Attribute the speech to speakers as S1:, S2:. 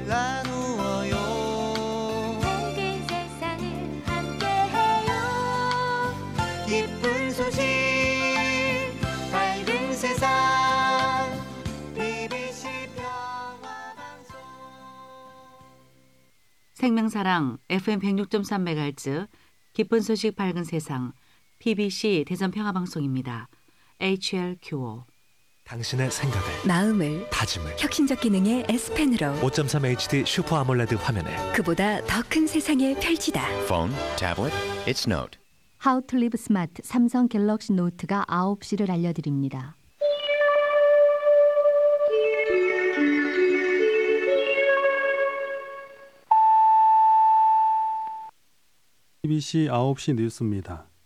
S1: 나누어요.
S2: 밝은 세상을 함께해요.
S1: 기쁜 소식 밝은 세상 BBC 평화방송.
S3: 생명사랑 FM 106.3MHz 기쁜 소식 밝은 세상 PBC 대전 평화방송입니다. HLQO
S4: 당신의 생각을,
S5: 마음을,
S4: 다짐을
S5: 혁신적 기능의 S펜으로
S4: 5.3 HD 슈퍼 아몰레드 화면에
S5: 그보다 더 큰 세상에 펼치다.
S6: Phone, tablet, it's Note.
S7: How to Live Smart 삼성 갤럭시 노트가 9시를 알려드립니다.
S8: BBC 9시 뉴스입니다.